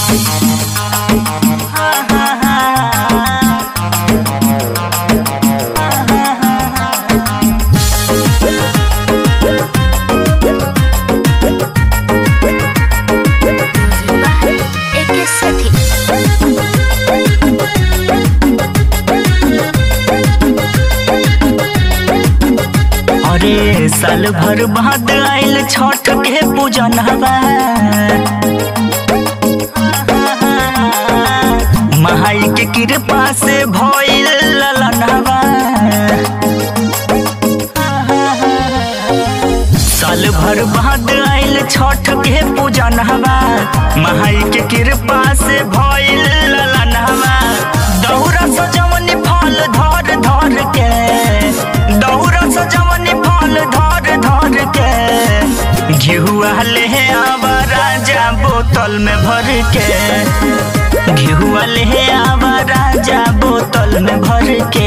अरे साल भर बाद आइल छठ के पूजन हवा, महाई के कृपा से भइल ललन हवा। साल भर बाद आइल छठ के पूजन हवा, महाई के कृपा से भइल ललन हवा। दौरा सजवनी फल धर धर के, दौरा सजवनी फल धर धर के, घिहुआ ले आवा राजा बोतल में भर के, घिहुआ ले आवा राजा बोतल में भर के।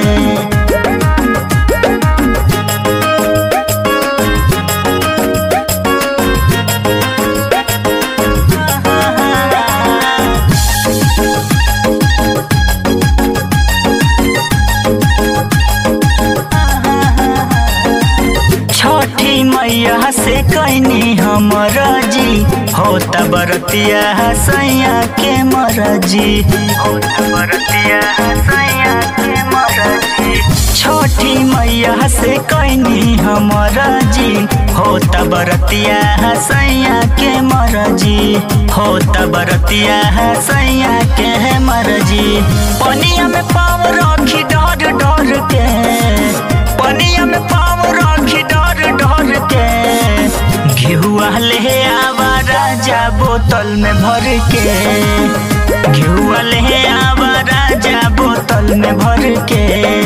छठी मैया से कैनी हमर जी, होता बरतिया सैया के मरजी, होता बरतिया सैया के मरजी। छठी मैया से कैनी हमर जी, होता बरतिया सैया के मरजी, होता बरतिया सैया के मरजी। पनिया में पाँव रखी डर डर के, पनिया में पाँव रखी डर डर के, घिहुआ ले आवा राजा बोतल में भर के, घिहुआ ले आवा राजा बोतल में भर के।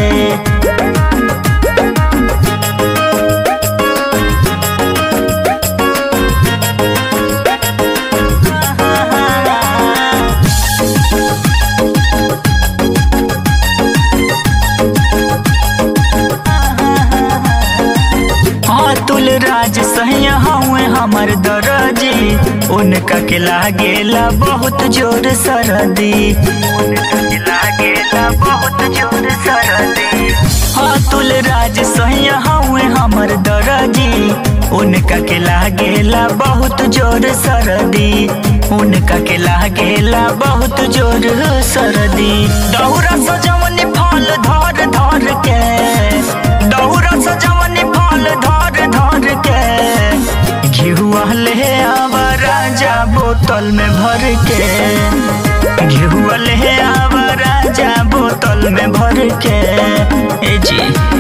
अतुल राज सैया हवे हमर दरजी, उनका के लागेला बहुत जोर सरदी, उनका के लागेला बहुत जोर सरदी। अतुल राज सैया हवे हमर दरजी, उनका के लागेला बहुत जोर सरदी, उनका के लागेला बहुत जोर सरदी। दौरा सजवनी फल धर धर के, दौरा सजवनी फल धर धर के, घिहुआ ले आवा राजा बोतल में भर के, घिहुआ ले आवा राजा बोतल में भर के। ए जी